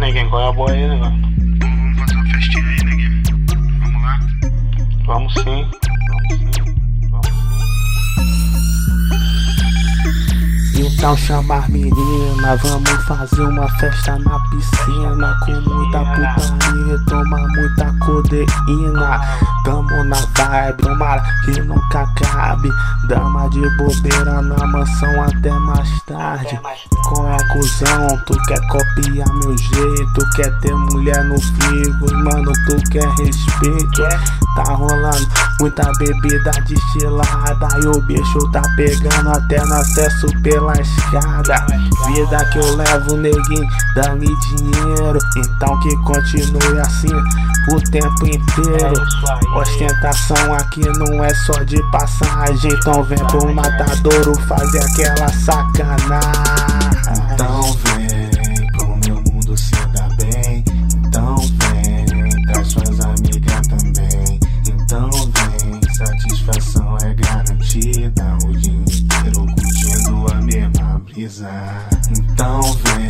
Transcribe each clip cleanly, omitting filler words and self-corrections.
neguinho, qual é a boa aí, negão? Vamos fazer uma festinha aí, neguinho. Vamos lá? Vamos sim. Então chama as meninas, vamos fazer uma festa na piscina, com muita putaria, toma muita codeína. Tamo na vibe, tomara que nunca acabe. Dama de bobeira na mansão até mais tarde. Qual é, cuzão? Tu quer copiar meu jeito, quer ter mulher no figo, mano, tu quer respeito. Tá rolando muita bebida destilada e o bicho tá pegando até no acesso pela escada. Vida que eu levo, neguinho, dá-me dinheiro, então que continue assim o tempo inteiro. Ostentação aqui não é só de passagem, então vem pro matadouro fazer aquela sacanagem. Então vem pro meu mundo se dar bem. Então vem, traz suas amigas também. Então vem, satisfação é garantida, o dia inteiro curtindo a mesma brisa. Então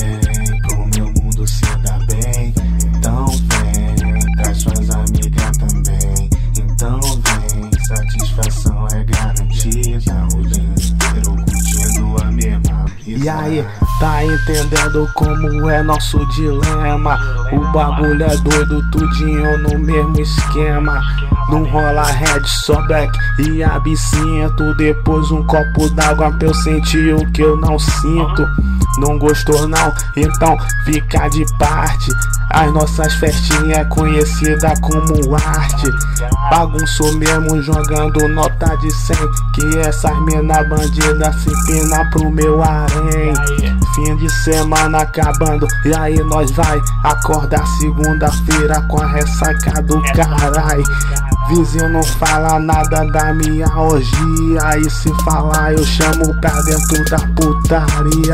vem pro meu mundo se dar bem. Então vem, traz suas amigas também. Então vem, satisfação é garantida, o dia inteiro curtindo a mesma brisa. E aí, tá entendendo como é nosso dilema? O bagulho é doido, tudinho no mesmo esquema. Não rola red, só black e absinto. Depois um copo d'água pra eu sentir o que eu não sinto. Não gostou não? Então fica de parte. As nossas festinhas é conhecida como arte. Bagunçou mesmo jogando nota de 100. Que essas mina bandida se empina pro meu harém. Fim de semana acabando, e aí nós vai acordar segunda-feira com a ressaca do carai. Vizinho não fala nada da minha orgia, e se falar eu chamo pra dentro da putaria.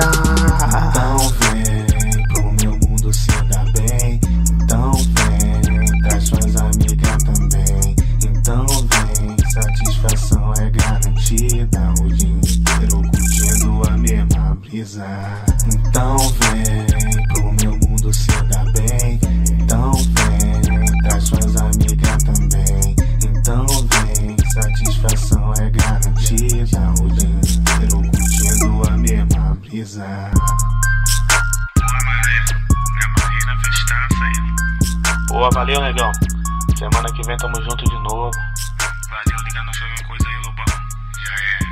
Então vem pro meu mundo se dar bem. Então vem, traz suas amigas também. Então vem, satisfação é garantida, o dia inteiro curtindo a mesma brisa. Então vem pro meu mundo se dar bem. Então vem, traz suas amigas também. Então vem, satisfação é garantida, o dia inteiro curtindo a mesma brisa. Porra, mané, me amarrei na festança aí. Pô, valeu, negão. Semana que vem tamo junto de novo. Valeu, liga no show, alguma coisa aí, Lobão. Já é.